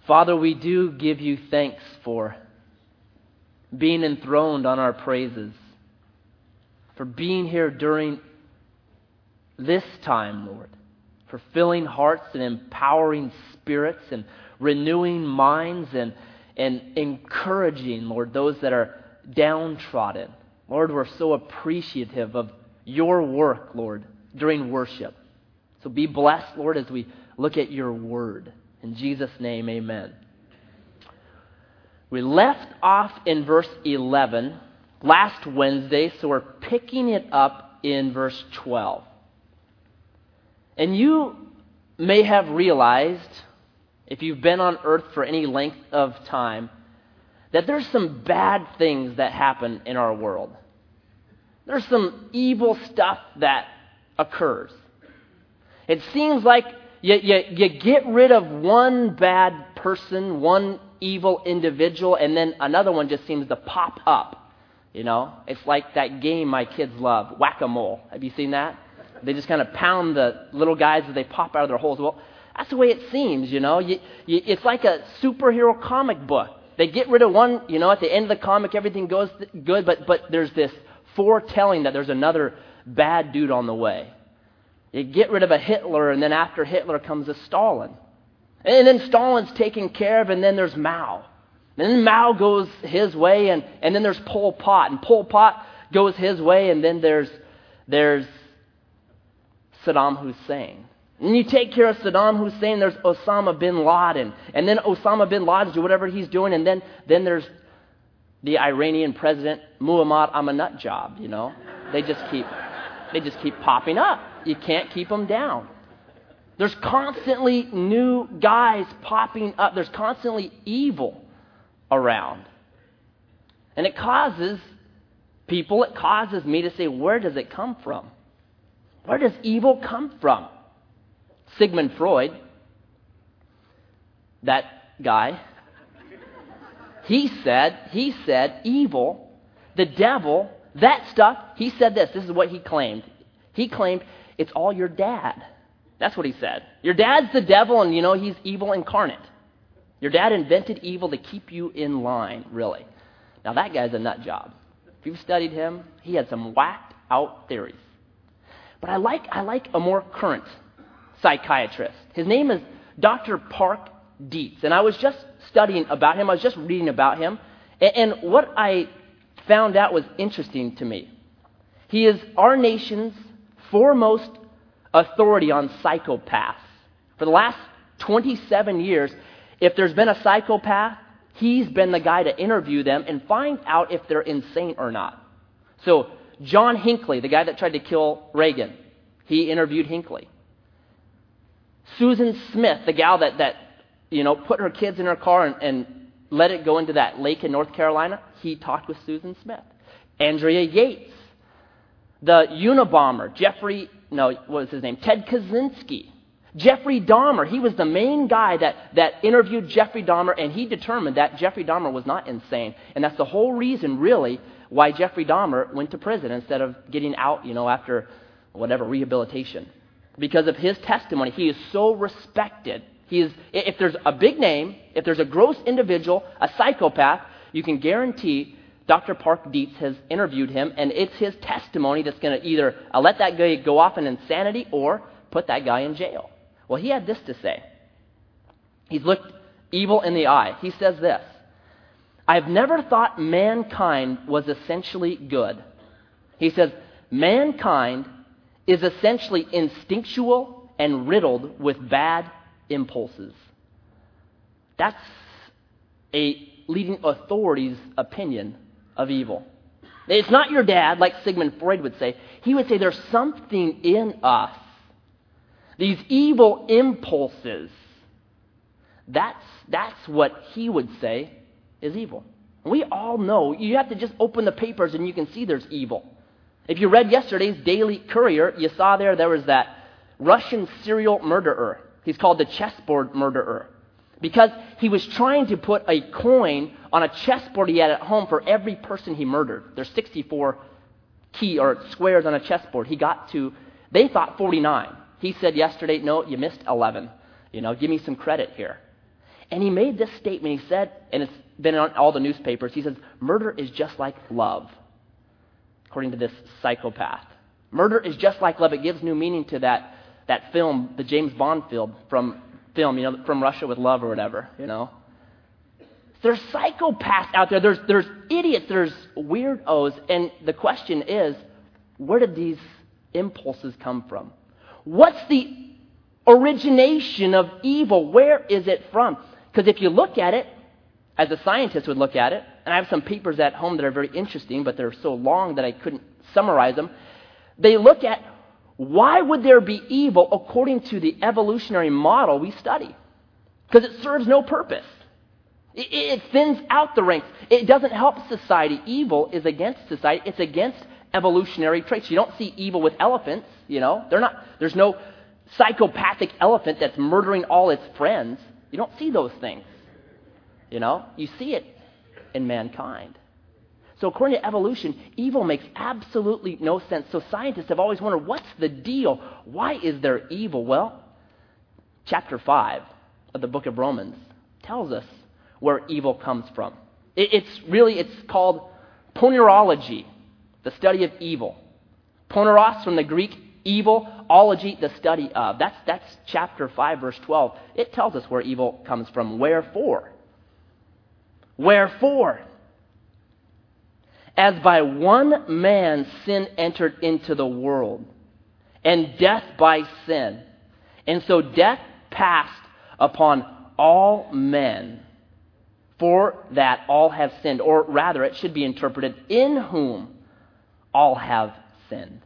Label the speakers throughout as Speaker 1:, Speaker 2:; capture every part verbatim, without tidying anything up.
Speaker 1: Father, we do give you thanks for being enthroned on our praises, for being here during this time, Lord, for filling hearts and empowering spirits and renewing minds and, and encouraging, Lord, those that are downtrodden. Lord, we're so appreciative of your work, Lord, during worship. So be blessed, Lord, as we look at your word. In Jesus' name, amen. We left off in verse eleven last Wednesday, so we're picking it up in verse twelve. And you may have realized, if you've been on earth for any length of time, that there's some bad things that happen in our world. There's some evil stuff that occurs. It seems like you, you, you get rid of one bad person, one evil individual, and then another one just seems to pop up. You know, it's like that game my kids love, Whack-A-Mole. Have you seen that? They just kind of pound the little guys as they pop out of their holes. Well, that's the way it seems, you know. You, you, it's like a superhero comic book. They get rid of one, you know, at the end of the comic, everything goes good, but but there's this foretelling that there's another bad dude on the way. You get rid of a Hitler, and then after Hitler comes a Stalin. And then Stalin's taken care of, and then there's Mao. And then Mao goes his way, and, and then there's Pol Pot. And Pol Pot goes his way, and then there's there's Saddam Hussein. And you take care of Saddam Hussein, there's Osama bin Laden. And then Osama bin Laden do whatever he's doing, and then, then there's the Iranian president, Muhammad Ahmadinejad, you know. They just keep they just keep popping up. You can't keep them down. There's constantly new guys popping up. There's constantly evil around. And it causes people, it causes me to say, where does it come from? Where does evil come from? Sigmund Freud, that guy, he said, he said evil, the devil, that stuff, he said this, this is what he claimed. He claimed it's all your dad. That's what he said. Your dad's the devil, and you know, he's evil incarnate. Your dad invented evil to keep you in line, really. Now that guy's a nut job. If you've studied him, he had some whacked out theories. But I like I like a more current psychiatrist. His name is Doctor Park Dietz. And I was just studying about him. I was just reading about him. And, and what I found out was interesting to me. He is our nation's foremost authority on psychopaths. For the last twenty-seven years, if there's been a psychopath, he's been the guy to interview them and find out if they're insane or not. So John Hinckley, the guy that tried to kill Reagan, he interviewed Hinckley. Susan Smith, the gal that, that you know, put her kids in her car and, and let it go into that lake in North Carolina, he talked with Susan Smith. Andrea Yates, the Unabomber, Jeffrey, no, what was his name? Ted Kaczynski. Jeffrey Dahmer, he was the main guy that, that interviewed Jeffrey Dahmer, and he determined that Jeffrey Dahmer was not insane. And that's the whole reason, really, why Jeffrey Dahmer went to prison instead of getting out, you know, after whatever, rehabilitation. Because of his testimony, he is so respected. He is, if there's a big name, if there's a gross individual, a psychopath, you can guarantee Doctor Park Dietz has interviewed him, and it's his testimony that's going to either uh, let that guy go off in insanity or put that guy in jail. Well, he had this to say. He's looked evil in the eye. He says this: I've never thought mankind was essentially good. He says, mankind is essentially instinctual and riddled with bad impulses. That's a leading authority's opinion of evil. It's not your dad, like Sigmund Freud would say. He would say there's something in us. These evil impulses. That's, that's what he would say is evil. We all know. You have to just open the papers and you can see there's evil. If you read yesterday's Daily Courier, you saw there there was that Russian serial murderer. He's called the chessboard murderer. Because he was trying to put a coin on a chessboard he had at home for every person he murdered. There's sixty-four key or squares on a chessboard. He got to, they thought forty-nine. He said yesterday, no, you missed eleven. You know, give me some credit here. And he made this statement. He said, and it's been on all the newspapers, he says, murder is just like love, according to this psychopath. Murder is just like love. It gives new meaning to that, that film, the James Bond film, from film, you know, From Russia with Love or whatever, you know. There's psychopaths out there. There's, there's idiots. There's weirdos. And the question is, where did these impulses come from? What's the origination of evil? Where is it from? Because if you look at it, as a scientist would look at it, and I have some papers at home that are very interesting, but they're so long that I couldn't summarize them. They look at, why would there be evil according to the evolutionary model we study? Because it serves no purpose. It, it thins out the ranks. It doesn't help society. Evil is against society. It's against evolutionary traits. You don't see evil with elephants, you know. They're not. There's no psychopathic elephant that's murdering all its friends. You don't see those things, you know. You see it in mankind. So according to evolution, evil makes absolutely no sense. So scientists have always wondered, what's the deal? Why is there evil? Well, chapter five of the book of Romans tells us where evil comes from. It, it's really, it's called ponerology, the study of evil. Poneros from the Greek, evil, ology, the study of. That's, that's chapter five, verse twelve. It tells us where evil comes from. Wherefore? Wherefore? As by one man sin entered into the world, and death by sin, and so death passed upon all men, for that all have sinned. Or rather, it should be interpreted, in whom all have sinned.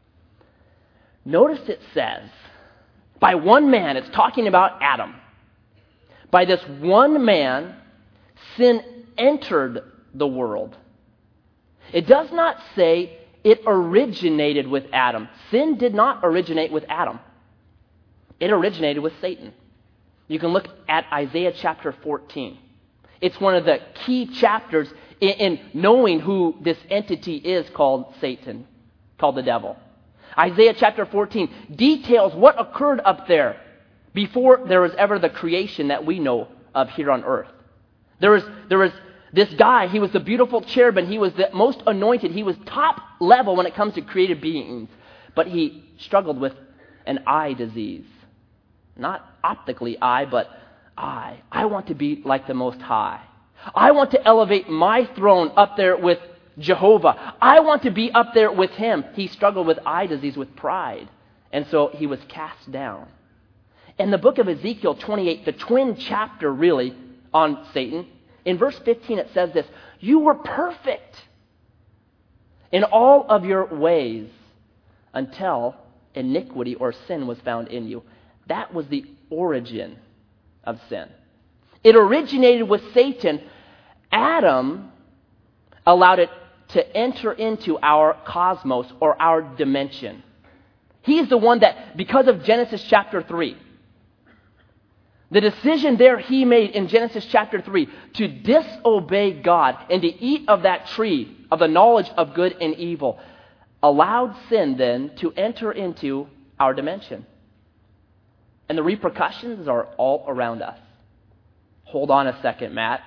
Speaker 1: Notice it says, by one man, it's talking about Adam. By this one man, sin entered the world. It does not say it originated with Adam. Sin did not originate with Adam. It originated with Satan. You can look at Isaiah chapter fourteen. It's one of the key chapters in, in knowing who this entity is called Satan, called the devil. Isaiah chapter fourteen details what occurred up there before there was ever the creation that we know of here on earth. There was, there was this guy, he was the beautiful cherubim, he was the most anointed, he was top level when it comes to created beings, but he struggled with an eye disease. Not optically eye, but eye. I want to be like the Most High. I want to elevate my throne up there with Jehovah. I want to be up there with him. He struggled with eye disease, with pride, and so he was cast down. In the book of Ezekiel twenty-eight, the twin chapter really on Satan, in verse fifteen, it says this, you were perfect in all of your ways until iniquity or sin was found in you. That was the origin of sin. It originated with Satan. Adam allowed it to enter into our cosmos or our dimension. He's the one that, because of Genesis chapter three, the decision there he made in Genesis chapter three to disobey God and to eat of that tree of the knowledge of good and evil allowed sin then to enter into our dimension. And the repercussions are all around us. Hold on a second, Matt.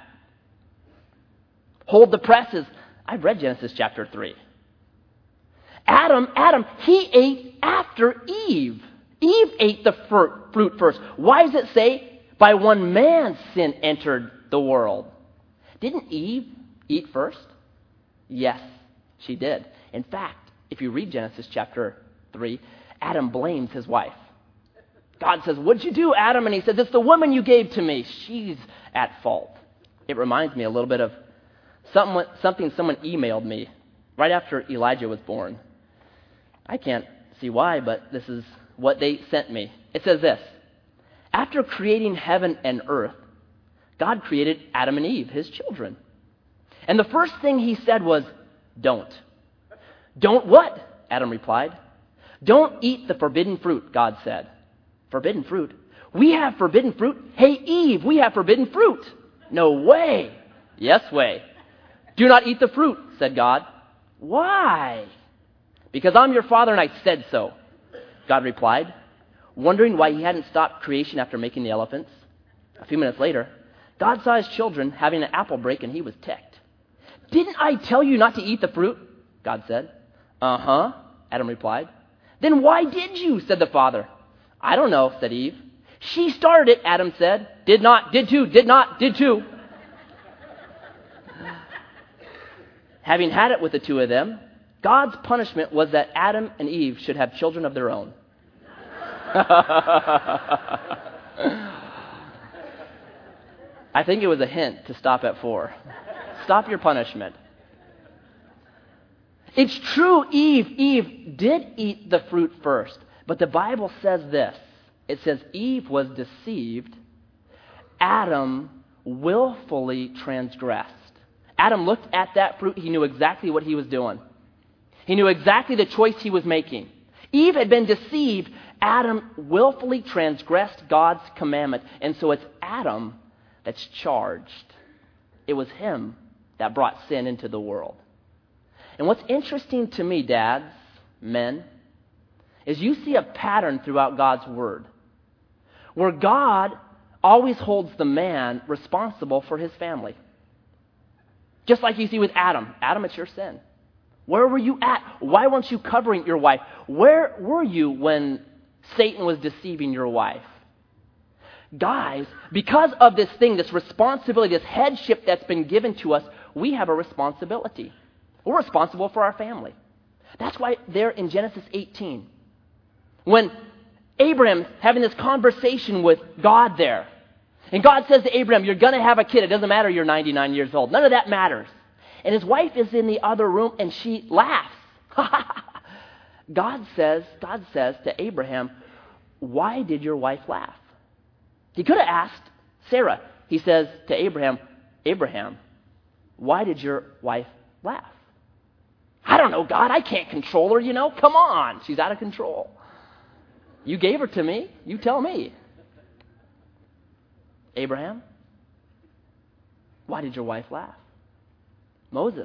Speaker 1: Hold the presses. I've read Genesis chapter three. Adam, Adam, he ate after Eve. Eve ate the fruit first. Why does it say, by one man sin entered the world? Didn't Eve eat first? Yes, she did. In fact, if you read Genesis chapter three, Adam blames his wife. God says, what'd you do, Adam? And he says, it's the woman you gave to me. She's at fault. It reminds me a little bit of something, something someone emailed me right after Elijah was born. I can't see why, but this is what they sent me. It says this, after creating heaven and earth, God created Adam and Eve, his children. And the first thing he said was, don't. Don't what? Adam replied. Don't eat the forbidden fruit, God said. Forbidden fruit? We have forbidden fruit? Hey, Eve, we have forbidden fruit. No way. Yes way. Do not eat the fruit, said God. Why? Because I'm your father and I said so, God replied, wondering why he hadn't stopped creation after making the elephants. A few minutes later, God saw his children having an apple break, and he was ticked. Didn't I tell you not to eat the fruit? God said. Uh-huh, Adam replied. Then why did you? Said the father. I don't know, said Eve. She started it, Adam said. Did not, did too, did not, did too. Having had it with the two of them, God's punishment was that Adam and Eve should have children of their own. I think it was a hint to stop at four. Stop your punishment. It's true, Eve, Eve did eat the fruit first. But the Bible says this. It says Eve was deceived. Adam willfully transgressed. Adam looked at that fruit. He knew exactly what he was doing. He knew exactly the choice he was making. Eve had been deceived. Adam willfully transgressed God's commandment. And so it's Adam that's charged. It was him that brought sin into the world. And what's interesting to me, dads, men, is you see a pattern throughout God's word where God always holds the man responsible for his family. Just like you see with Adam. Adam, it's your sin. Where were you at? Why weren't you covering your wife? Where were you when Satan was deceiving your wife? Guys, because of this thing, this responsibility, this headship that's been given to us, we have a responsibility. We're responsible for our family. That's why there in Genesis eighteen, when Abraham's having this conversation with God there, and God says to Abraham, you're going to have a kid. It doesn't matter you're ninety-nine years old. None of that matters. And his wife is in the other room, and she laughs. God says, God says to Abraham, why did your wife laugh? He could have asked Sarah. He says to Abraham, Abraham, why did your wife laugh? I don't know, God. I can't control her, you know. Come on. She's out of control. You gave her to me. You tell me. Abraham, why did your wife laugh? Moses.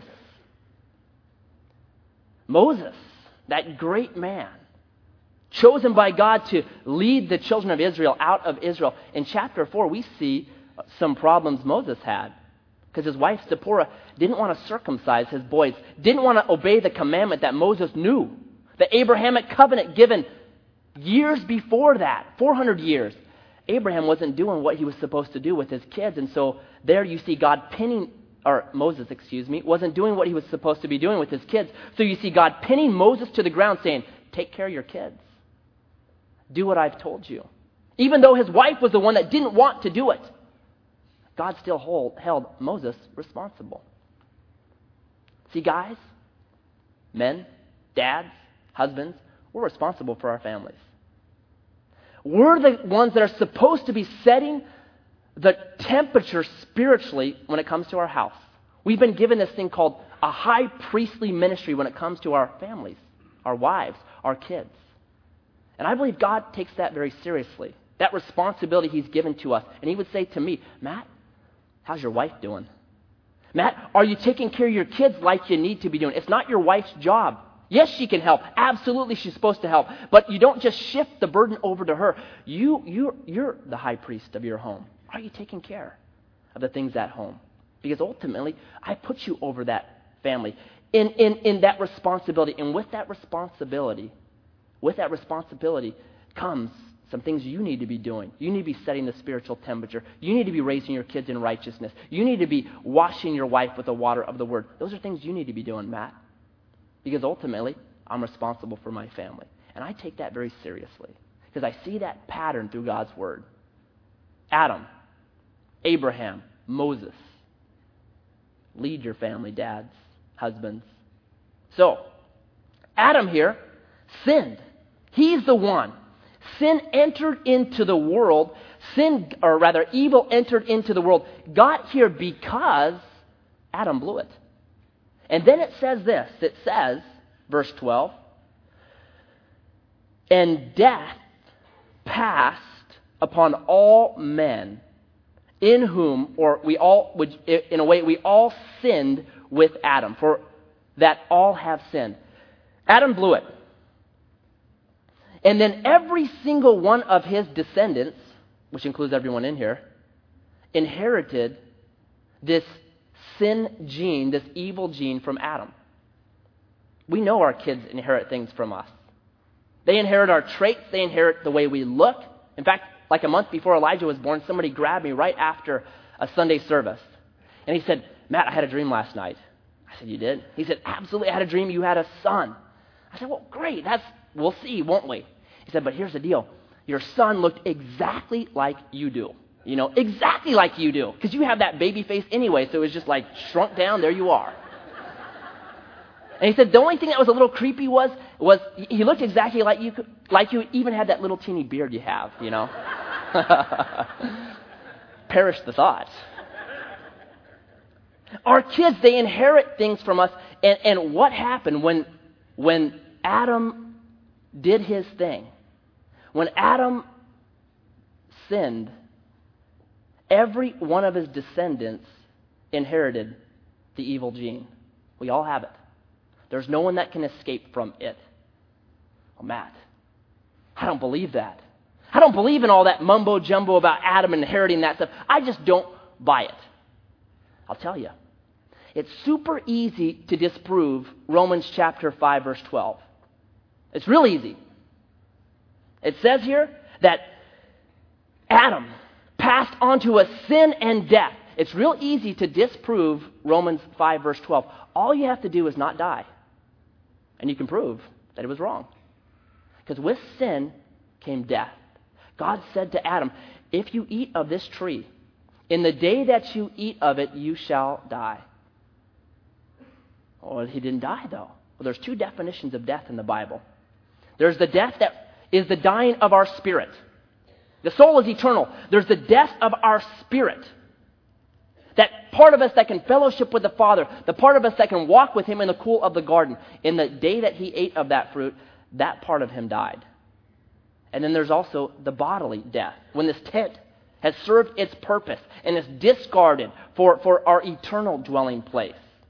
Speaker 1: Moses, that great man, chosen by God to lead the children of Israel out of Israel. In chapter four, we see some problems Moses had because his wife Zipporah didn't want to circumcise his boys, didn't want to obey the commandment that Moses knew, the Abrahamic covenant given years before that, four hundred years. Abraham wasn't doing what he was supposed to do with his kids, and so there you see God pinning, or Moses, excuse me, wasn't doing what he was supposed to be doing with his kids. So you see God pinning Moses to the ground saying, take care of your kids. Do what I've told you. Even though his wife was the one that didn't want to do it, God still hold, held Moses responsible. See, guys, men, dads, husbands, we're responsible for our families. We're the ones that are supposed to be setting the temperature spiritually when it comes to our house. We've been given this thing called a high priestly ministry when it comes to our families, our wives, our kids. And I believe God takes that very seriously, that responsibility he's given to us. And he would say to me, Matt, how's your wife doing? Matt, are you taking care of your kids like you need to be doing? It's not your wife's job. Yes, she can help. Absolutely, she's supposed to help. But you don't just shift the burden over to her. You, you're, you're the high priest of your home. Are you taking care of the things at home? Because ultimately, I put you over that family in, in, in that responsibility. And with that responsibility, with that responsibility comes some things you need to be doing. You need to be setting the spiritual temperature. You need to be raising your kids in righteousness. You need to be washing your wife with the water of the word. Those are things you need to be doing, Matt. Because ultimately, I'm responsible for my family. And I take that very seriously. Because I see that pattern through God's word. Adam, Abraham, Moses. Lead your family, dads, husbands. So, Adam here sinned. He's the one. Sin entered into the world. Sin, or rather, evil entered into the world. Got here because Adam blew it. And then it says this. It says, verse twelve, and death passed upon all men in whom, or we all, would, in a way, we all sinned with Adam, for that all have sinned. Adam blew it. And then every single one of his descendants, which includes everyone in here, inherited this sin gene, this evil gene from Adam. We know our kids inherit things from us. They inherit our traits. They inherit the way we look. In fact, like a month before Elijah was born, somebody grabbed me right after a Sunday service. And he said, Matt, I had a dream last night. I said, you did? He said, absolutely, I had a dream you had a son. I said, well, great. That's we'll see, won't we? He said, but here's the deal. Your son looked exactly like you do. You know, exactly like you do. Because you have that baby face anyway, so it was just like shrunk down, there you are. And he said, the only thing that was a little creepy was, was he looked exactly like you, like you even had that little teeny beard you have, you know. Perish the thought. Our kids, they inherit things from us. And, and what happened when, when Adam did his thing? When Adam sinned, every one of his descendants inherited the evil gene. We all have it. There's no one that can escape from it. Oh, Matt, I don't believe that. I don't believe in all that mumbo-jumbo about Adam inheriting that stuff. I just don't buy it. I'll tell you. It's super easy to disprove Romans chapter five, verse twelve. It's real easy. It says here that Adam passed on to us sin and death. It's real easy to disprove Romans five, verse twelve. All you have to do is not die. And you can prove that it was wrong. Because with sin came death. God said to Adam, if you eat of this tree, in the day that you eat of it, you shall die. Well, he didn't die, though. Well, there's two definitions of death in the Bible. There's the death that is the dying of our spirit. The soul is eternal. There's the death of our spirit. That part of us that can fellowship with the Father, the part of us that can walk with Him in the cool of the garden. In the day that He ate of that fruit, that part of Him died. And then there's also the bodily death. When this tent has served its purpose and is discarded for, for our eternal dwelling place.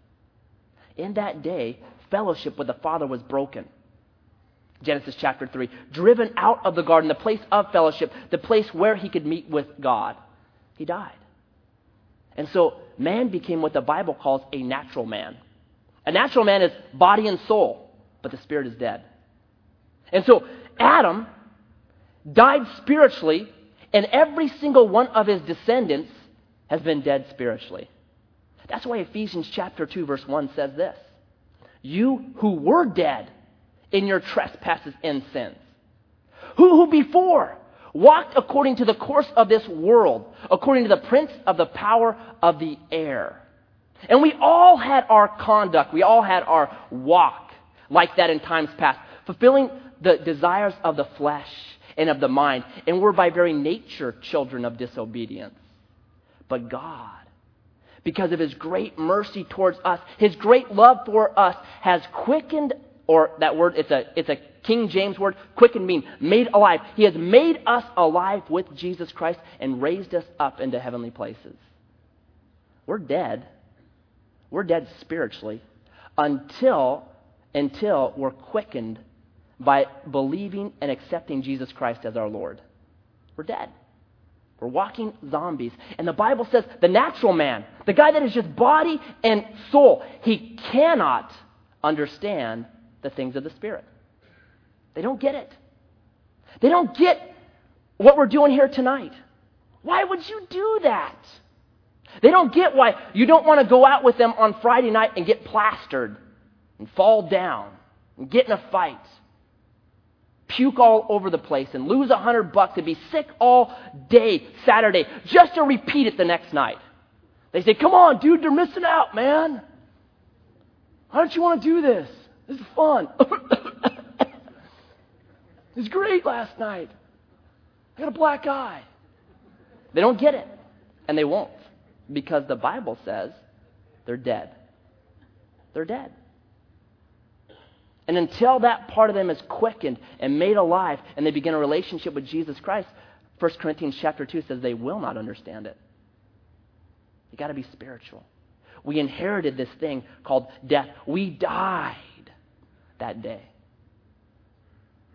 Speaker 1: In that day, fellowship with the Father was broken. Genesis chapter three, driven out of the garden, the place of fellowship, the place where he could meet with God. He died. And so man became what the Bible calls a natural man. A natural man is body and soul, but the spirit is dead. And so Adam died spiritually, and every single one of his descendants has been dead spiritually. That's why Ephesians chapter two, verse one says this. You who were dead in your trespasses and sins, who, who before walked according to the course of this world, according to the prince of the power of the air. And we all had our conduct, we all had our walk like that in times past, fulfilling the desires of the flesh and of the mind, and we're by very nature children of disobedience. But God, because of His great mercy towards us, His great love for us, has quickened, or that word, it's a it's a King James word, quickened mean made alive. He has made us alive with Jesus Christ and raised us up into heavenly places. We're dead. We're dead spiritually until until we're quickened by believing and accepting Jesus Christ as our Lord. We're dead. We're walking zombies. And the Bible says the natural man, the guy that is just body and soul, he cannot understand the things of the Spirit. They don't get it. They don't get what we're doing here tonight. Why would you do that? They don't get why you don't want to go out with them on Friday night and get plastered and fall down and get in a fight. Puke all over the place and lose a hundred bucks and be sick all day Saturday just to repeat it the next night. They say, come on, dude, they're missing out, man. Why don't you want to do this? This is fun. It was great last night. I got a black eye. They don't get it, and they won't, because the Bible says they're dead. They're dead. And until that part of them is quickened and made alive and they begin a relationship with Jesus Christ, First Corinthians chapter two says they will not understand it. You got to be spiritual. We inherited this thing called death. We died that day.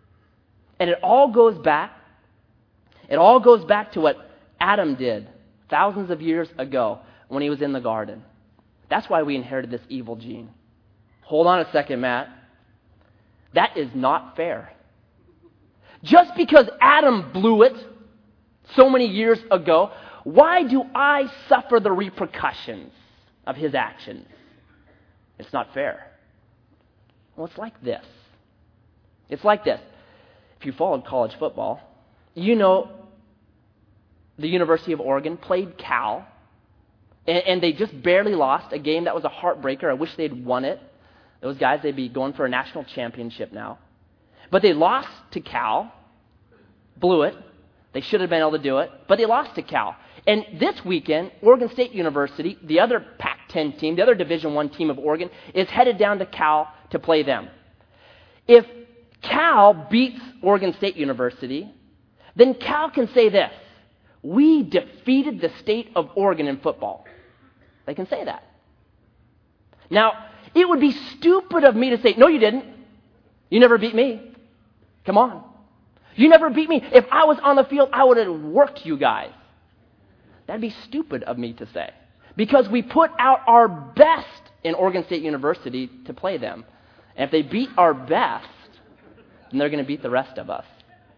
Speaker 1: And it all goes back, it all goes back to what Adam did thousands of years ago when he was in the garden. That's why we inherited this evil gene. Hold on a second, Matt. That is not fair. Just because Adam blew it so many years ago, why do I suffer the repercussions of his actions? It's not fair. Well, it's like this. It's like this. If you followed college football, you know the University of Oregon played Cal, and, and they just barely lost a game that was a heartbreaker. I wish they'd won it. Those guys, they'd be going for a national championship now. But they lost to Cal, blew it. They should have been able to do it, but they lost to Cal. And this weekend, Oregon State University, the other Pac ten team, the other Division I team of Oregon, is headed down to Cal to play them. If Cal beats Oregon State University, then Cal can say this: we defeated the state of Oregon in football. They can say that. Now, it would be stupid of me to say, no, you didn't. You never beat me. Come on. You never beat me. If I was on the field, I would have worked you guys. That'd be stupid of me to say. Because we put out our best in Oregon State University to play them. And if they beat our best, then they're going to beat the rest of us.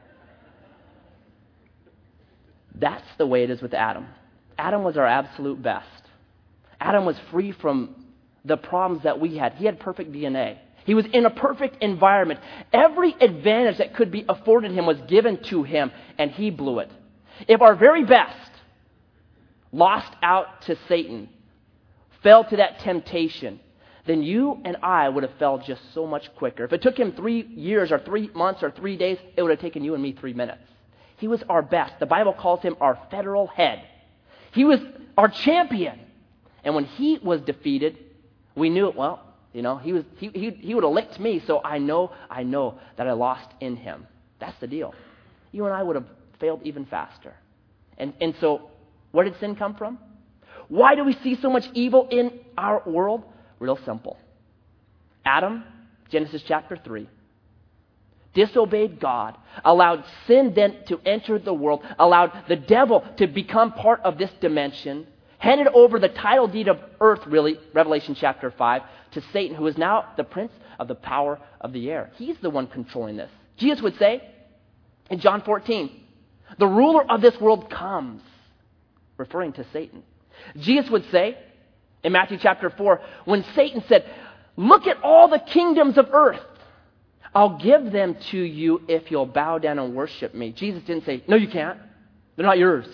Speaker 1: That's the way it is with Adam. Adam was our absolute best. Adam was free from the problems that we had. He had perfect D N A. He was in a perfect environment. Every advantage that could be afforded him was given to him, and he blew it. If our very best lost out to Satan, fell to that temptation, then you and I would have fell just so much quicker. If it took him three years or three months or three days, it would have taken you and me three minutes. He was our best. The Bible calls him our federal head. He was our champion. And when he was defeated, we knew it, well, you know, he was he he, he would have licked me, so I know, I know that I lost in him. That's the deal. You and I would have failed even faster. And and so where did sin come from? Why do we see so much evil in our world? Real simple. Adam, Genesis chapter three, disobeyed God, allowed sin then to enter the world, allowed the devil to become part of this dimension, handed over the title deed of earth, really, Revelation chapter five, to Satan, who is now the prince of the power of the air. He's the one controlling this. Jesus would say in John fourteen, the ruler of this world comes, referring to Satan. Jesus would say in Matthew chapter four, when Satan said, look at all the kingdoms of earth. I'll give them to you if you'll bow down and worship me. Jesus didn't say, no, you can't. They're not yours.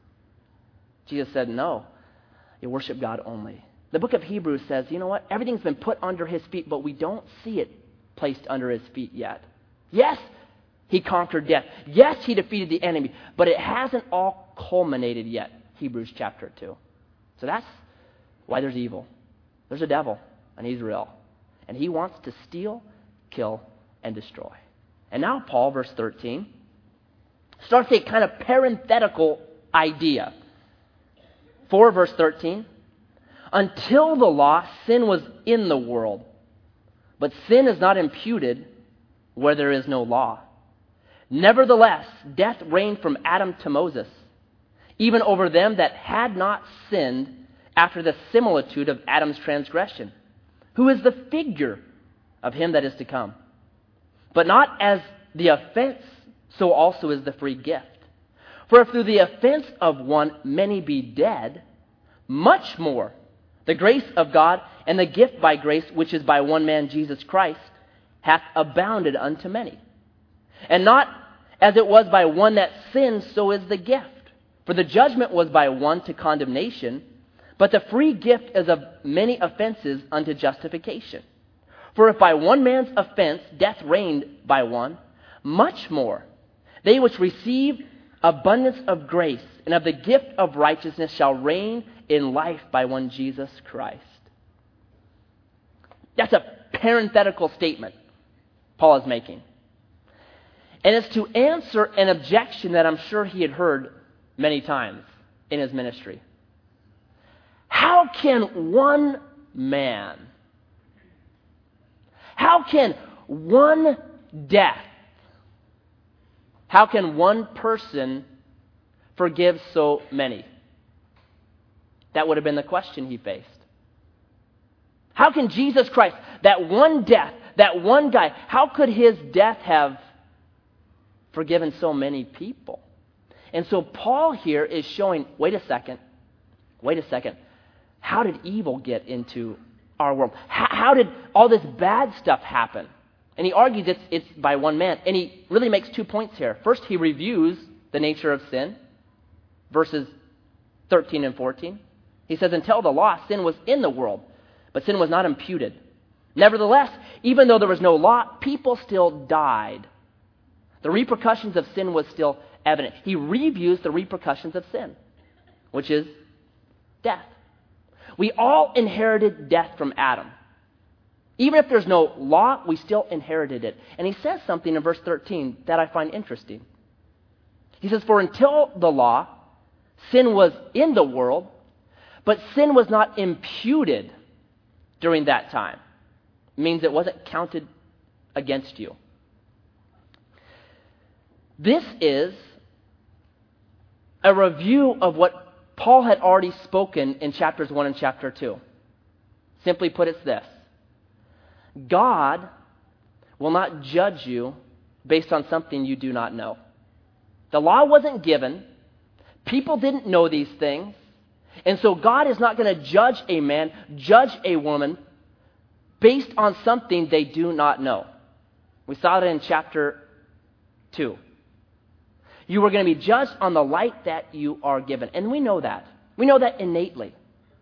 Speaker 1: Jesus said, no, you worship God only. The book of Hebrews says, you know what? Everything's been put under his feet, but we don't see it placed under his feet yet. Yes, he conquered death. Yes, he defeated the enemy, but it hasn't all culminated yet. Hebrews chapter two. So that's why there's evil. There's a devil, and he's real. And he wants to steal, kill, and destroy. And now Paul, verse thirteen, starts a kind of parenthetical idea. four verse thirteen, until the law, sin was in the world, but sin is not imputed where there is no law. Nevertheless, death reigned from Adam to Moses, even over them that had not sinned after the similitude of Adam's transgression, who is the figure of him that is to come. But not as the offense, so also is the free gift. For if through the offense of one many be dead, much more the grace of God and the gift by grace, which is by one man Jesus Christ, hath abounded unto many. And not as it was by one that sinned, so is the gift. For the judgment was by one to condemnation, but the free gift is of many offenses unto justification. For if by one man's offense death reigned by one, much more they which receive abundance of grace and of the gift of righteousness shall reign in life by one Jesus Christ. That's a parenthetical statement Paul is making. And it's to answer an objection that I'm sure he had heard many times in his ministry. How can one man, how can one death, how can one person forgive so many? That would have been the question he faced. How can Jesus Christ, that one death, that one guy, how could his death have forgiven so many people? And so Paul here is showing, wait a second, wait a second, how did evil get into our world? How, how did all this bad stuff happen? And he argues it's, it's by one man. And he really makes two points here. First, he reviews the nature of sin, verses thirteen and fourteen. He says, until the law, sin was in the world, but sin was not imputed. Nevertheless, even though there was no law, people still died. The repercussions of sin was still evident. He reviews the repercussions of sin, which is death. We all inherited death from Adam. Even if there's no law, we still inherited it. And he says something in verse thirteen that I find interesting. He says, for until the law, sin was in the world, but sin was not imputed during that time. It means it wasn't counted against you. This is a review of what Paul had already spoken in chapters one and chapter two. Simply put, it's this. God will not judge you based on something you do not know. The law wasn't given. People didn't know these things. And so God is not going to judge a man, judge a woman, based on something they do not know. We saw that in chapter two. You are going to be judged on the light that you are given. And we know that. We know that innately.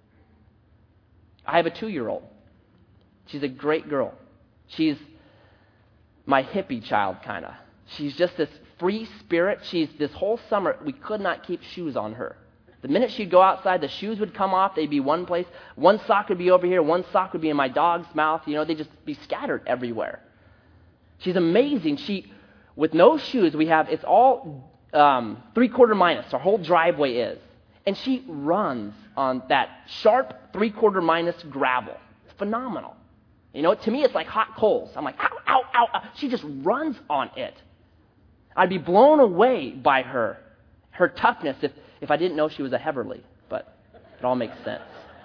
Speaker 1: I have a two-year-old. She's a great girl. She's my hippie child, kind of. She's just this free spirit. She's this whole summer, we could not keep shoes on her. The minute she'd go outside, the shoes would come off. They'd be one place. One sock would be over here. One sock would be in my dog's mouth. You know, they'd just be scattered everywhere. She's amazing. She, with no shoes, we have, it's all um, three-quarter minus. Our whole driveway is. And she runs on that sharp three-quarter minus gravel. It's phenomenal. You know, to me, it's like hot coals. I'm like, ow, ow, ow, ow. She just runs on it. I'd be blown away by her, her toughness if, if I didn't know she was a Heverly, but it all makes sense.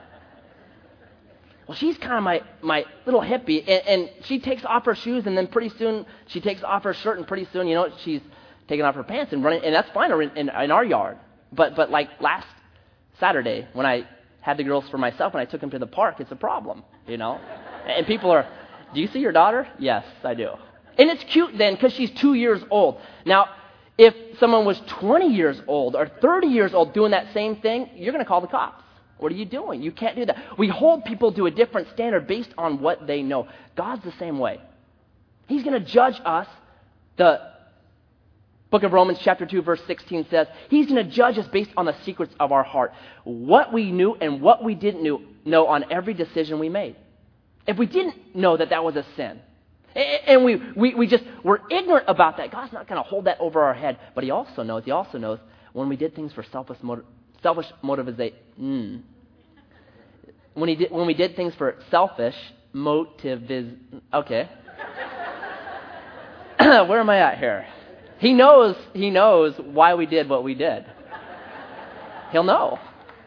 Speaker 1: Well, she's kind of my, my little hippie, and, and she takes off her shoes, and then pretty soon she takes off her shirt, and pretty soon, you know, she's taking off her pants and running, and that's fine in, in, in our yard. But, but like last Saturday, when I had the girls for myself and I took them to the park, it's a problem, you know? And people are, do you see your daughter? Yes, I do. And it's cute then because she's two years old. Now, if someone was twenty years old or thirty years old doing that same thing, you're going to call the cops. What are you doing? You can't do that. We hold people to a different standard based on what they know. God's the same way. He's going to judge us. The book of Romans chapter two verse sixteen says, He's going to judge us based on the secrets of our heart. What we knew and what we didn't know on every decision we made. If we didn't know that that was a sin, and we, we, we just were ignorant about that, God's not going to hold that over our head. But He also knows, He also knows when we did things for selfish, motiv- selfish motivation. Mm. When, he did, when we did things for selfish motiviz... Okay. Where am I at here? He knows, he knows why we did what we did. He'll know.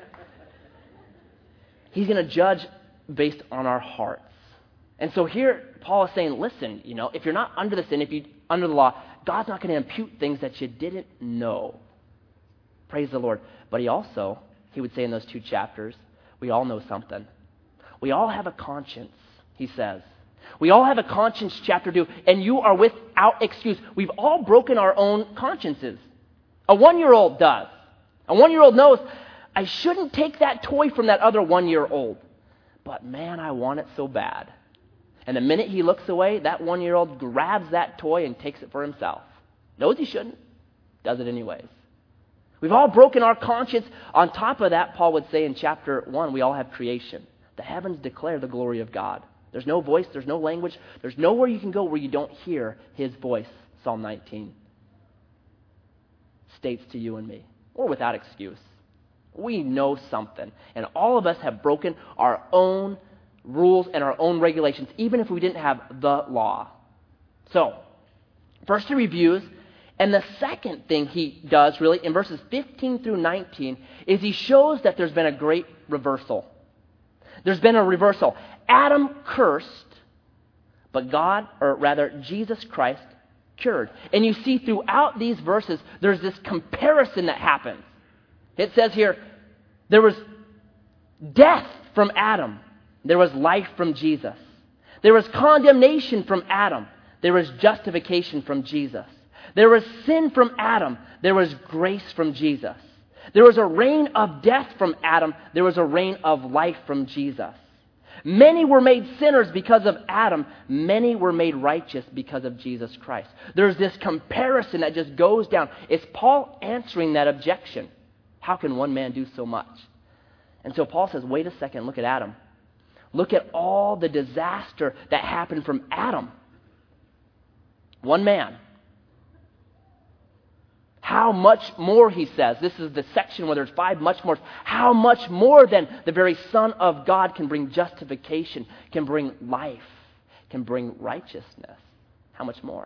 Speaker 1: He's going to judge based on our hearts. And so here, Paul is saying, listen, you know, if you're not under the sin, if you're under the law, God's not going to impute things that you didn't know. Praise the Lord. But he also, he would say in those two chapters, we all know something. We all have a conscience, he says. We all have a conscience, chapter two, and you are without excuse. We've all broken our own consciences. A one-year-old does. A one-year-old knows, I shouldn't take that toy from that other one-year-old. But man, I want it so bad. And the minute he looks away, that one-year-old grabs that toy and takes it for himself. Knows he shouldn't. Does it anyways. We've all broken our conscience. On top of that, Paul would say in chapter one, we all have creation. The heavens declare the glory of God. There's no voice, there's no language, there's nowhere you can go where you don't hear His voice, Psalm nineteen states to you and me. We're without excuse. We know something. And all of us have broken our own rules and our own regulations, even if we didn't have the law. So, first he reviews, And the second thing he does, really, in verses fifteen through nineteen, is he shows that there's been a great reversal. There's been a reversal. Adam cursed, but God, or rather Jesus Christ, cured. And you see throughout these verses, there's this comparison that happens. It says here, there was death from Adam. There was life from Jesus. There was condemnation from Adam. There was justification from Jesus. There was sin from Adam. There was grace from Jesus. There was a reign of death from Adam. There was a reign of life from Jesus. Many were made sinners because of Adam. Many were made righteous because of Jesus Christ. There's this comparison that just goes down. It's Paul answering that objection. How can one man do so much? And so Paul says, wait a second, look at Adam. Look at all the disaster that happened from Adam. One man. How much more, he says, this is the section where there's five much more, how much more than the very Son of God can bring justification, can bring life, can bring righteousness. How much more?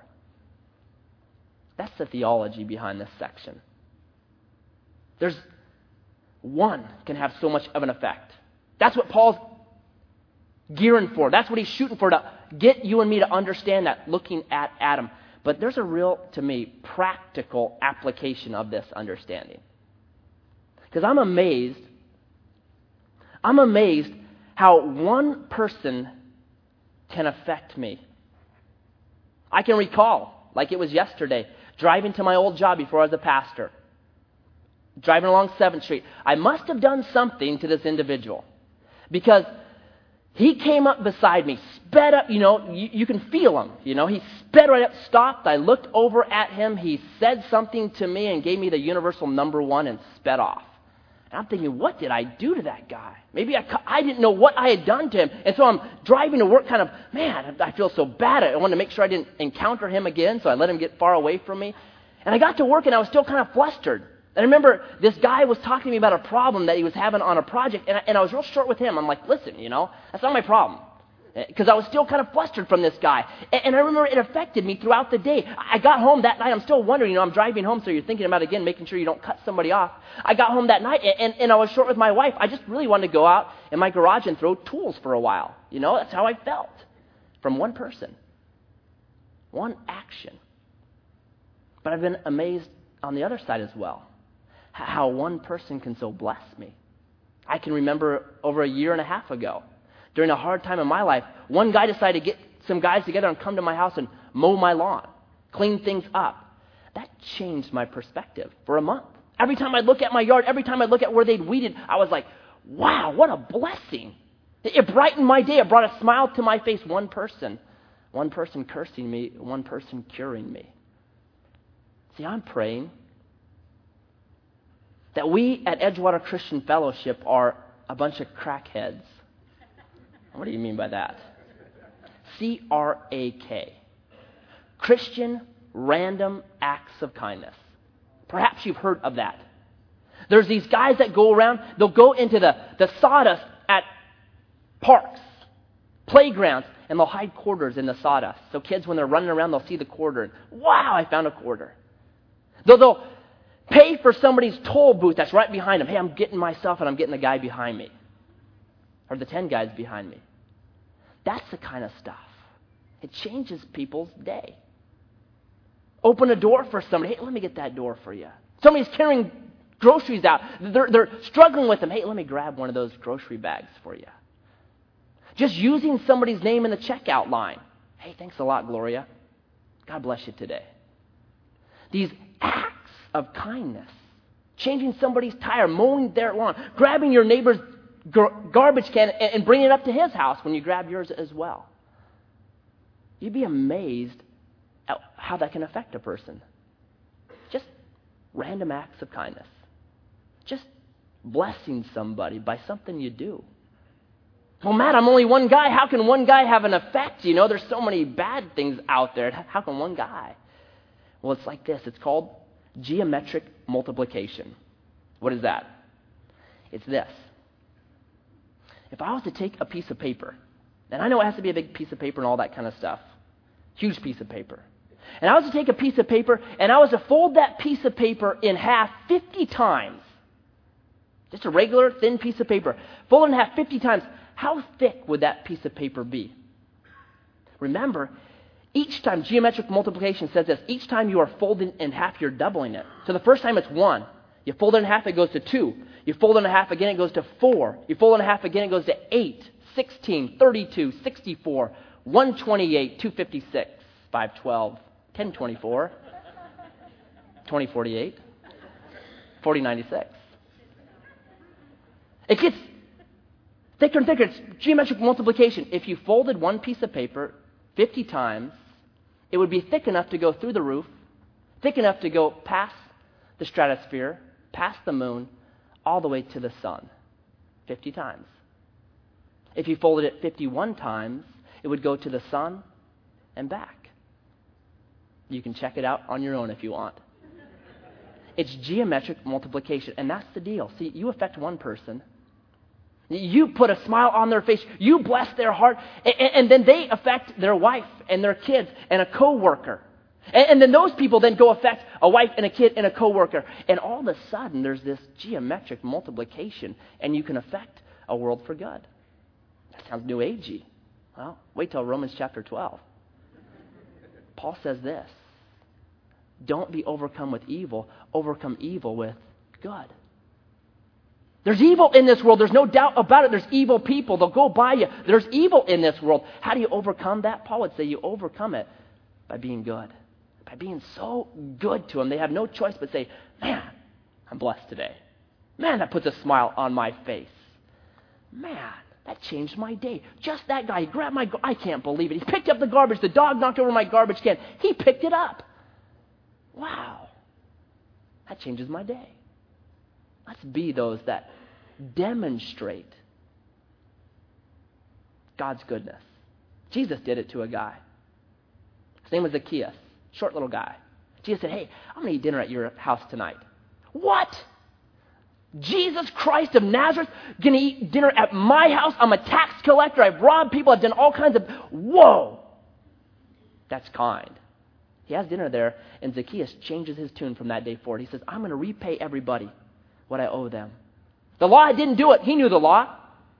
Speaker 1: That's the theology behind this section. There's one can have so much of an effect. That's what Paul's gearing for. That's what he's shooting for, to get you and me to understand that, looking at Adam. But there's a real, to me, practical application of this understanding. Because I'm amazed, I'm amazed how one person can affect me. I can recall, like it was yesterday, driving to my old job before I was a pastor. Driving along seventh Street. I must have done something to this individual. Because he came up beside me, sped up, you know, you, you can feel him, you know. He sped right up, stopped. I looked over at him. He said something to me and gave me the universal number one and sped off. And I'm thinking, what did I do to that guy? Maybe I, I didn't know what I had done to him. And so I'm driving to work kind of, man, I feel so bad. I wanted to make sure I didn't encounter him again, so I let him get far away from me. And I got to work and I was still kind of flustered. And I remember this guy was talking to me about a problem that he was having on a project, and I, and I was real short with him. I'm like, listen, you know, that's not my problem. Because I was still kind of flustered from this guy. And, and I remember it affected me throughout the day. I got home that night. I'm still wondering, you know, I'm driving home, so you're thinking about, again, making sure you don't cut somebody off. I got home that night, and, and, and I was short with my wife. I just really wanted to go out in my garage and throw tools for a while. You know, that's how I felt. From one person. One action. But I've been amazed on the other side as well. How one person can so bless me. I can remember over a year and a half ago, during a hard time in my life, one guy decided to get some guys together and come to my house and mow my lawn, clean things up. That changed my perspective for a month. Every time I'd look at my yard, every time I'd look at where they'd weeded, I was like, wow, what a blessing. It brightened my day. It brought a smile to my face. One person, one person cursing me, one person curing me. See, I'm praying that we at Edgewater Christian Fellowship are a bunch of crackheads. What do you mean by that? C R A K. Christian Random Acts of Kindness. Perhaps you've heard of that. There's these guys that go around, they'll go into the, the sawdust at parks, playgrounds, and they'll hide quarters in the sawdust. So kids, when they're running around, they'll see the quarter. Wow, I found a quarter. They'll, they'll pay for somebody's toll booth that's right behind them. Hey, I'm getting myself and I'm getting the guy behind me. Or the ten guys behind me. That's the kind of stuff. It changes people's day. Open a door for somebody. Hey, let me get that door for you. Somebody's carrying groceries out. They're, they're struggling with them. Hey, let me grab one of those grocery bags for you. Just using somebody's name in the checkout line. Hey, thanks a lot, Gloria. God bless you today. These acts of kindness. Changing somebody's tire, mowing their lawn, grabbing your neighbor's gar- garbage can and, and bringing it up to his house when you grab yours as well. You'd be amazed at how that can affect a person. Just random acts of kindness. Just blessing somebody by something you do. Well, Matt, I'm only one guy. How can one guy have an effect? You know, there's so many bad things out there. How can one guy? Well, it's like this. It's called geometric multiplication. What is that? It's this. If I was to take a piece of paper, and I know it has to be a big piece of paper and all that kind of stuff, huge piece of paper, And I was to take a piece of paper, and I was to fold that piece of paper in half fifty times. Just a regular thin piece of paper. Fold it in half fifty times. How thick would that piece of paper be? Remember, each time, geometric multiplication says this, each time you are folding in half, you're doubling it. So the first time it's one. You fold it in half, it goes to two. You fold it in half again, it goes to four. You fold it in half again, it goes to eight, sixteen, thirty-two, sixty-four, one twenty-eight, two fifty-six, five twelve, ten twenty-four, twenty forty-eight, forty ninety-six. It gets thicker and thicker. It's geometric multiplication. If you folded one piece of paper fifty times, it would be thick enough to go through the roof, thick enough to go past the stratosphere, past the moon, all the way to the sun. fifty times. If you folded it fifty-one times, it would go to the sun and back. You can check it out on your own if you want. It's geometric multiplication, and that's the deal. See, you affect one person. You put a smile on their face. You bless their heart. And, and then they affect their wife and their kids and a coworker. And, and then those people then go affect a wife and a kid and a coworker. And all of a sudden, there's this geometric multiplication, and you can affect a world for good. That sounds new agey. Well, wait till Romans chapter twelve. Paul says this. Don't be overcome with evil. Overcome evil with good. There's evil in this world. There's no doubt about it. There's evil people. They'll go by you. There's evil in this world. How do you overcome that? Paul would say you overcome it by being good. By being so good to them. They have no choice but say, man, I'm blessed today. Man, that puts a smile on my face. Man, that changed my day. Just that guy, he grabbed my, I can't believe it. He picked up the garbage. The dog knocked over my garbage can. He picked it up. Wow. That changes my day. Let's be those that demonstrate God's goodness. Jesus did it to a guy. His name was Zacchaeus, short little guy. Jesus said, hey, I'm going to eat dinner at your house tonight. What? Jesus Christ of Nazareth going to eat dinner at my house? I'm a tax collector. I've robbed people. I've done all kinds of... Whoa! That's kind. He has dinner there, and Zacchaeus changes his tune from that day forward. He says, I'm going to repay everybody what I owe them. The law didn't do it. He knew the law.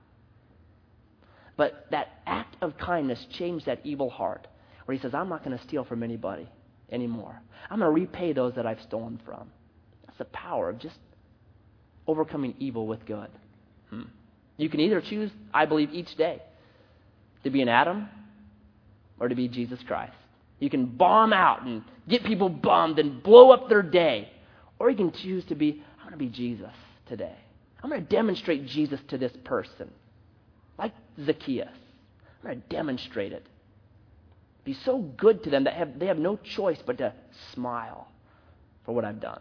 Speaker 1: But that act of kindness changed that evil heart, where he says, I'm not going to steal from anybody anymore. I'm going to repay those that I've stolen from. That's the power of just overcoming evil with good. Hmm. You can either choose, I believe, each day to be an Adam or to be Jesus Christ. You can bomb out and get people bummed and blow up their day. Or you can choose to be, I'm going to be Jesus today. I'm going to demonstrate Jesus to this person. Like Zacchaeus. I'm going to demonstrate it. Be so good to them that have, they have no choice but to smile for what I've done.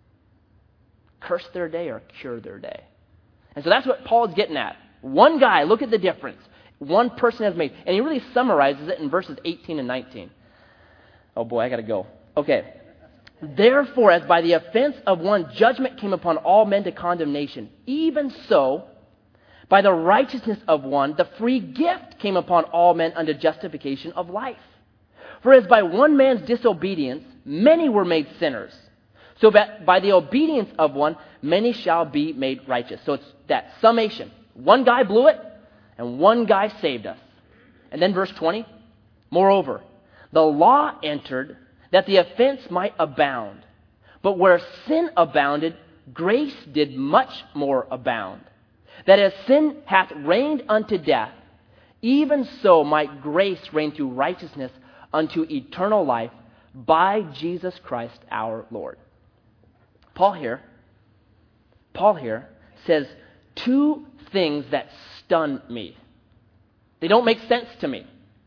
Speaker 1: Curse their day or cure their day. And so that's what Paul is getting at. One guy, look at the difference. One person has made. And he really summarizes it in verses eighteen and nineteen. Oh boy, I got to go. Okay. Therefore, as by the offense of one judgment came upon all men to condemnation, even so, by the righteousness of one, the free gift came upon all men unto justification of life. For as by one man's disobedience, many were made sinners, so that by the obedience of one, many shall be made righteous. So it's that summation. One guy blew it, and one guy saved us. And then verse twenty, moreover, the law entered that the offense might abound. But where sin abounded, grace did much more abound. That as sin hath reigned unto death, even so might grace reign through righteousness unto eternal life by Jesus Christ our Lord. Paul here, Paul here says two things that stun me. They don't make sense to me.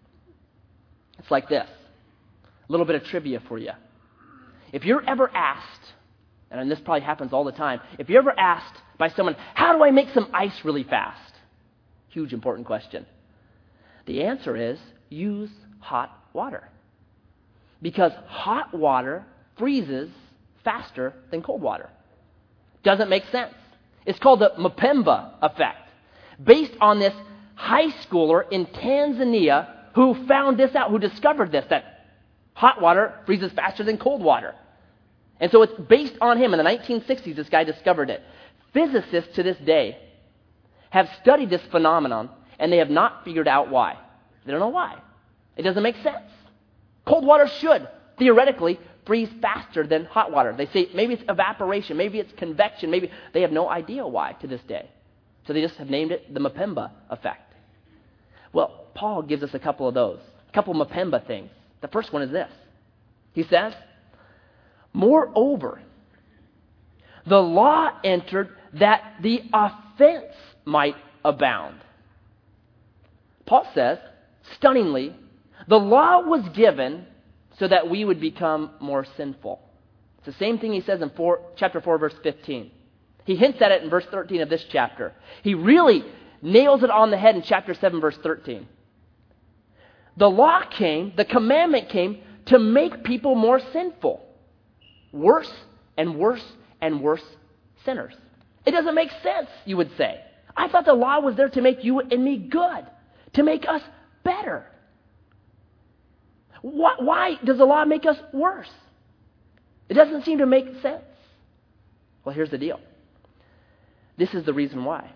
Speaker 1: It's like this. A little bit of trivia for you. If you're ever asked, and this probably happens all the time, if you're ever asked by someone, how do I make some ice really fast? Huge important question. The answer is use hot water. Because hot water freezes faster than cold water. Doesn't make sense. It's called the Mpemba effect. Based on this high schooler in Tanzania who found this out, who discovered this, that Hot water freezes faster than cold water. And so it's based on him. In the nineteen sixties, this guy discovered it. Physicists to this day have studied this phenomenon, and they have not figured out why. They don't know why. It doesn't make sense. Cold water should, theoretically, freeze faster than hot water. They say maybe it's evaporation, maybe it's convection, maybe they have no idea why to this day. So they just have named it the Mpemba effect. Well, Paul gives us a couple of those, a couple of Mpemba things. The first one is this. He says, moreover, the law entered that the offense might abound. Paul says, stunningly, the law was given so that we would become more sinful. It's the same thing he says in four, chapter four, verse fifteen. He hints at it in verse thirteen of this chapter. He really nails it on the head in chapter seven, verse thirteen. The law came, the commandment came to make people more sinful. Worse and worse and worse sinners. It doesn't make sense, you would say. I thought the law was there to make you and me good, to make us better. Why, why does the law make us worse? It doesn't seem to make sense. Well, here's the deal. This is the reason why.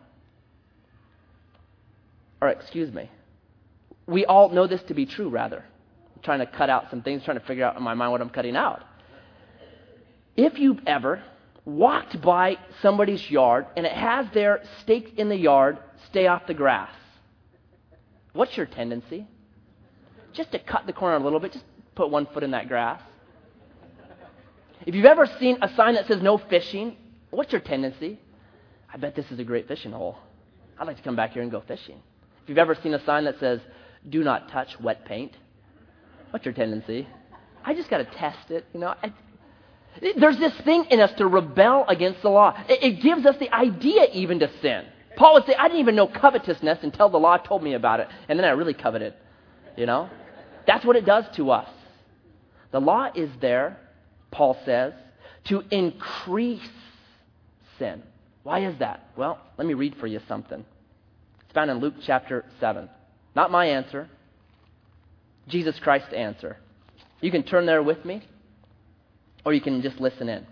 Speaker 1: Or excuse me. We all know this to be true, rather. I'm trying to cut out some things, trying to figure out in my mind what I'm cutting out. If you've ever walked by somebody's yard and it has their staked in the yard, stay off the grass, what's your tendency? Just to cut the corner a little bit, just put one foot in that grass. If you've ever seen a sign that says no fishing, what's your tendency? I bet this is a great fishing hole. I'd like to come back here and go fishing. If you've ever seen a sign that says do not touch wet paint, what's your tendency? I just got to test it, you know. I, there's this thing in us to rebel against the law. It, it gives us the idea even to sin. Paul would say, I didn't even know covetousness until the law told me about it, and then I really coveted, you know. That's what it does to us. The law is there, Paul says, to increase sin. Why is that? Well, let me read for you something. It's found in Luke chapter seven. Not my answer, Jesus Christ's answer. You can turn there with me, or you can just listen in.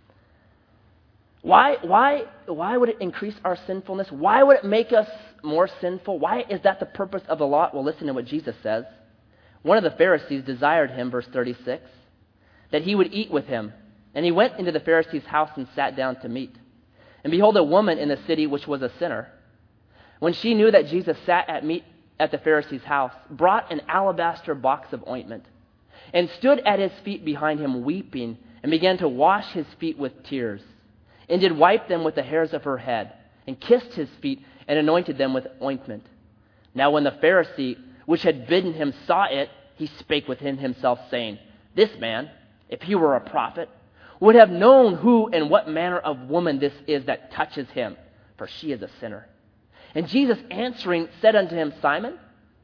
Speaker 1: Why, why, why would it increase our sinfulness? Why would it make us more sinful? Why is that the purpose of the law? Well, listen to what Jesus says. One of the Pharisees desired him, verse thirty-six, that he would eat with him. And he went into the Pharisee's house and sat down to meat. And behold, a woman in the city which was a sinner, when she knew that Jesus sat at meat at the Pharisee's house, brought an alabaster box of ointment, and stood at his feet behind him weeping, and began to wash his feet with tears, and did wipe them with the hairs of her head, and kissed his feet, and anointed them with ointment. Now when the Pharisee which had bidden him saw it, he spake within himself, saying, This man, if he were a prophet, would have known who and what manner of woman this is that touches him, for she is a sinner. And Jesus answering said unto him, Simon,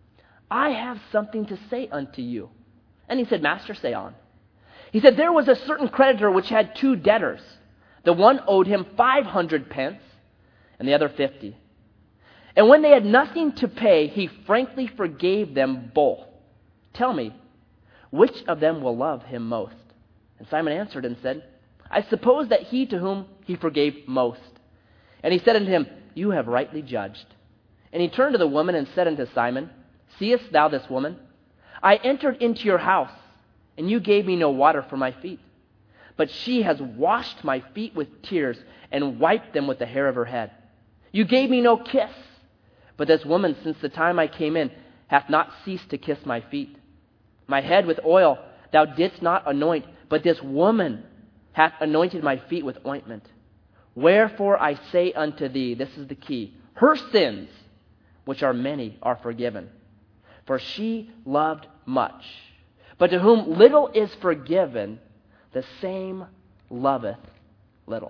Speaker 1: I have something to say unto you. And he said, Master, say on. He said, There was a certain creditor which had two debtors. The one owed him five hundred pence, and the other fifty. And when they had nothing to pay, he frankly forgave them both. Tell me, which of them will love him most? And Simon answered and said, I suppose that he to whom he forgave most. And he said unto him, You have rightly judged. And he turned to the woman and said unto Simon, Seest thou this woman? I entered into your house, and you gave me no water for my feet. But she has washed my feet with tears and wiped them with the hair of her head. You gave me no kiss. But this woman, since the time I came in, hath not ceased to kiss my feet. My head with oil thou didst not anoint, but this woman hath anointed my feet with ointment. Wherefore I say unto thee, this is the key, her sins, which are many, are forgiven. For she loved much. But to whom little is forgiven, the same loveth little.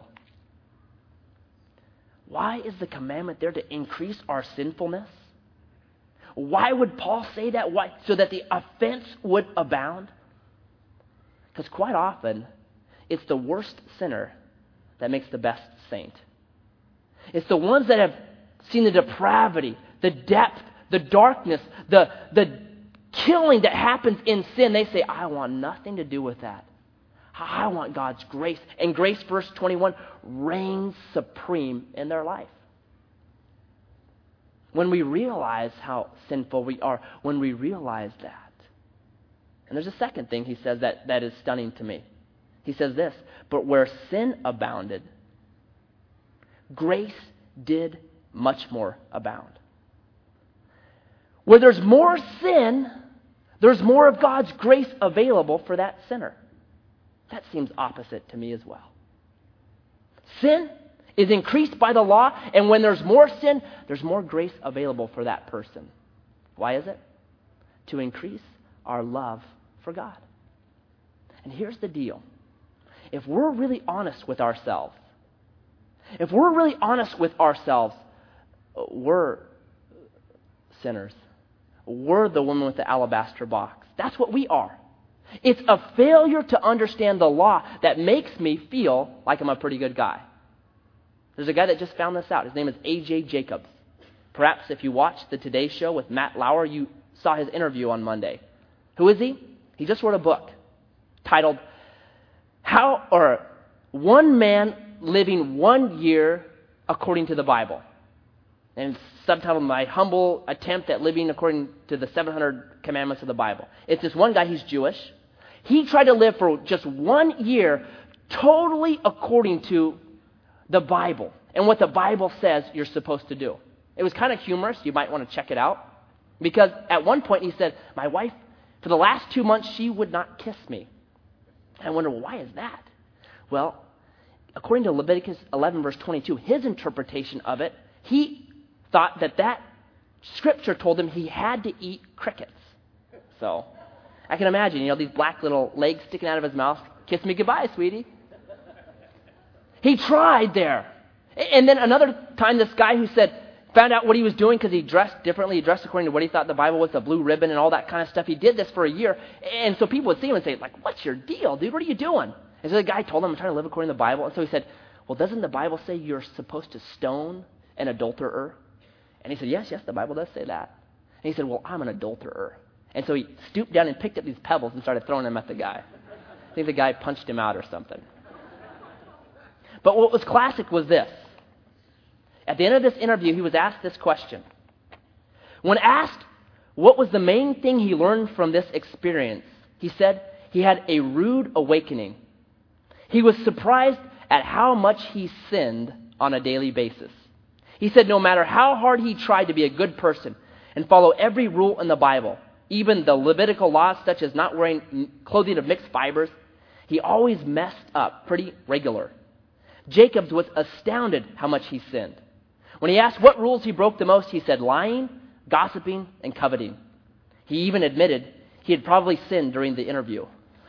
Speaker 1: Why is the commandment there to increase our sinfulness? Why would Paul say that? Why? So that the offense would abound? Because quite often, it's the worst sinner that makes the best saint. It's the ones that have seen the depravity, the depth, the darkness, the, the killing that happens in sin, they say, I want nothing to do with that. I want God's grace. And grace, verse twenty-one, reigns supreme in their life. When we realize how sinful we are, when we realize that. And there's a second thing he says that, that is stunning to me. He says this, but where sin abounded, grace did much more abound. Where there's more sin, there's more of God's grace available for that sinner. That seems opposite to me as well. Sin is increased by the law, and when there's more sin, there's more grace available for that person. Why is it? To increase our love for God. And here's the deal. If we're really honest with ourselves, if we're really honest with ourselves, we're sinners. We're the woman with the alabaster box. That's what we are. It's a failure to understand the law that makes me feel like I'm a pretty good guy. There's a guy that just found this out. His name is A J Jacobs. Perhaps if you watched the Today Show with Matt Lauer, you saw his interview on Monday. Who is he? He just wrote a book titled How or One Man Living One Year According to the Bible. And it's subtitled My Humble Attempt at Living According to the seven hundred Commandments of the Bible. It's this one guy, he's Jewish. He tried to live for just one year totally according to the Bible and what the Bible says you're supposed to do. It was kind of humorous. You might want to check it out. Because at one point he said, my wife, for the last two months, she would not kiss me. And I wonder, well, why is that? Well, according to Leviticus eleven, verse twenty-two, his interpretation of it, he thought that that scripture told him he had to eat crickets. So I can imagine, you know, these black little legs sticking out of his mouth. Kiss me goodbye, sweetie. He tried there. And then another time, this guy who said, found out what he was doing because he dressed differently. He dressed according to what he thought the Bible was, the blue ribbon and all that kind of stuff. He did this for a year. And so people would see him and say, like, what's your deal, dude? What are you doing? And so the guy told him, I'm trying to live according to the Bible. And so he said, well, doesn't the Bible say you're supposed to stone an adulterer? And he said, yes, yes, the Bible does say that. And he said, well, I'm an adulterer. And so he stooped down and picked up these pebbles and started throwing them at the guy. I think the guy punched him out or something. But what was classic was this. At the end of this interview, he was asked this question. When asked what was the main thing he learned from this experience, he said he had a rude awakening. He was surprised at how much he sinned on a daily basis. He said no matter how hard he tried to be a good person and follow every rule in the Bible, even the Levitical laws such as not wearing clothing of mixed fibers, he always messed up pretty regular. Jacobs was astounded how much he sinned. When he asked what rules he broke the most, he said lying, gossiping, and coveting. He even admitted he had probably sinned during the interview.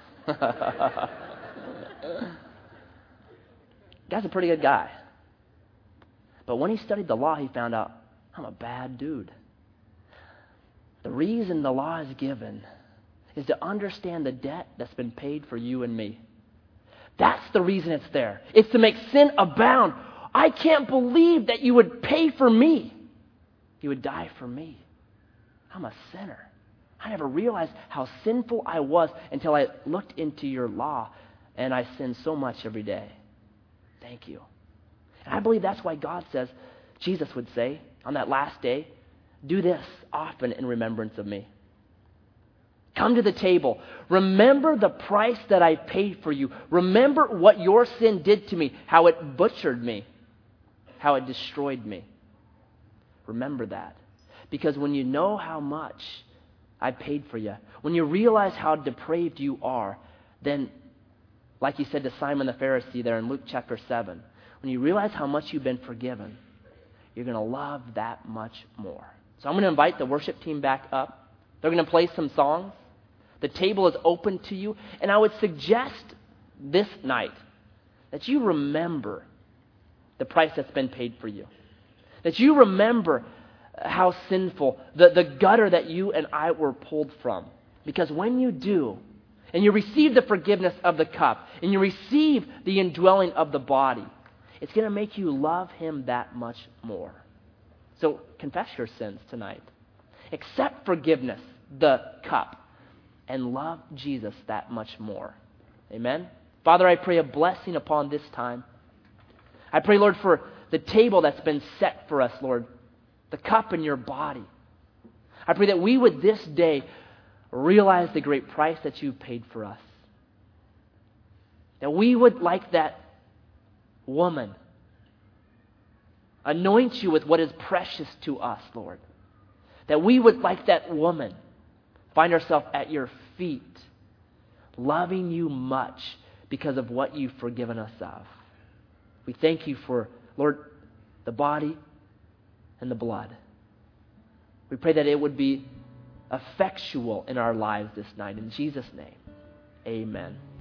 Speaker 1: Guy's a pretty good guy. But when he studied the law, he found out, I'm a bad dude. The reason the law is given is to understand the debt that's been paid for you and me. That's the reason it's there. It's to make sin abound. I can't believe that you would pay for me. You would die for me. I'm a sinner. I never realized how sinful I was until I looked into your law, and I sin so much every day. Thank you. And I believe that's why God says, Jesus would say on that last day, do this often in remembrance of me. Come to the table. Remember the price that I paid for you. Remember what your sin did to me, how it butchered me, how it destroyed me. Remember that. Because when you know how much I paid for you, when you realize how depraved you are, then, like he said to Simon the Pharisee there in Luke chapter seven, when you realize how much you've been forgiven, you're going to love that much more. So I'm going to invite the worship team back up. They're going to play some songs. The table is open to you. And I would suggest this night that you remember the price that's been paid for you. That you remember how sinful, the, the gutter that you and I were pulled from. Because when you do, and you receive the forgiveness of the cup, and you receive the indwelling of the body, it's going to make you love him that much more. So confess your sins tonight. Accept forgiveness the cup and love Jesus that much more. Amen? Father, I pray a blessing upon this time. I pray, Lord, for the table that's been set for us, Lord, the cup in your body. I pray that we would this day realize the great price that you paid for us. That we would, like that woman, anoint you with what is precious to us, Lord. That we would, like that woman, find ourselves at your feet, loving you much because of what you've forgiven us of. We thank you for, Lord, the body and the blood. We pray that it would be effectual in our lives this night. In Jesus' name, amen.